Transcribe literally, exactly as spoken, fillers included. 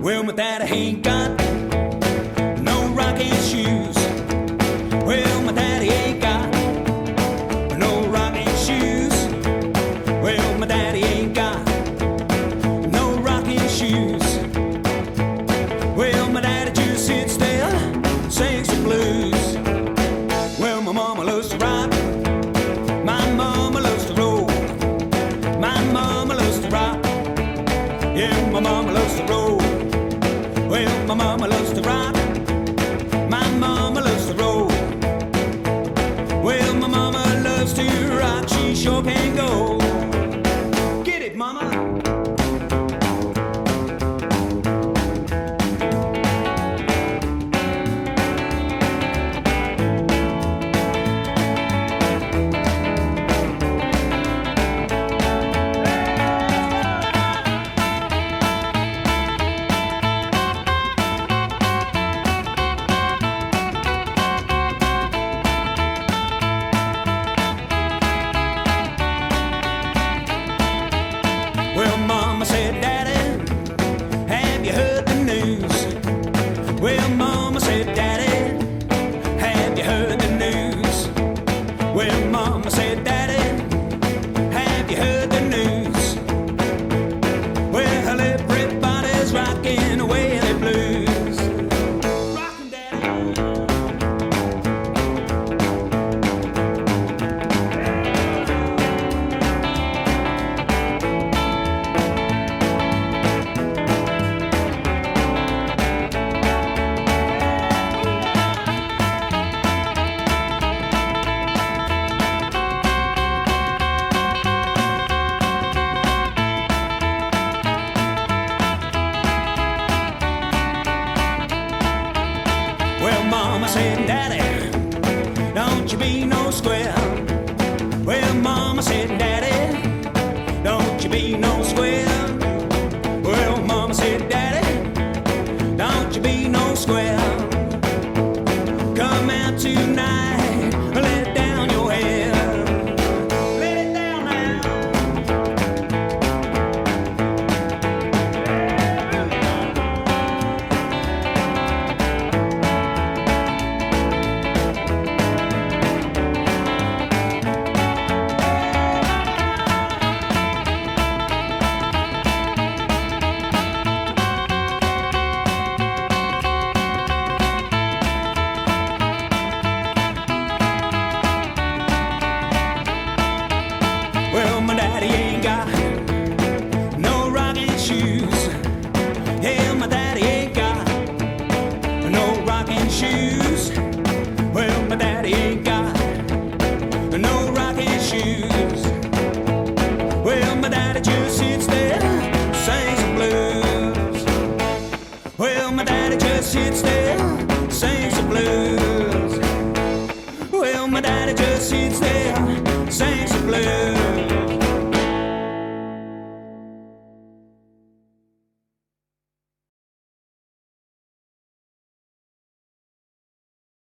Well, my daddy ain't got no rocking shoes. Well, my daddy ain't got no rocking shoes. Well, my daddy ain't got no rocking shoes. Well, my daddy just sits there, sings the blues. Well, my mama loves to rock. My mama loves to roll. My mama loves to rock. Yeah, my mama loves to roll. Well, my mama loves to rock. My mama loves to roll. Well, my mama loves to rock. She sure can go. Get it, mama. Well, mama said, Daddy, have you heard the news? Well, mama said, Daddy, have you heard the news? Well, mama said, Daddy, have you heard the news? Well, everybody's rocking away the blues. Rockin' Daddy. Well, mama said, Daddy, don't you be no square. Well, mama said, Daddy, don't you be no square. Well, mama said, Daddy, don't you be no square. Come out tonight, let down your hair. Let it down now. Well, my daddy ain't got no rocking shoes. Yeah, my daddy ain't got no rocking shoes. Well, my daddy ain't got no rocking shoes. Well, my daddy just sits there, sings the blues. Well, my daddy just sits there, sings the blues. Well, my daddy just sits there, sings the blues.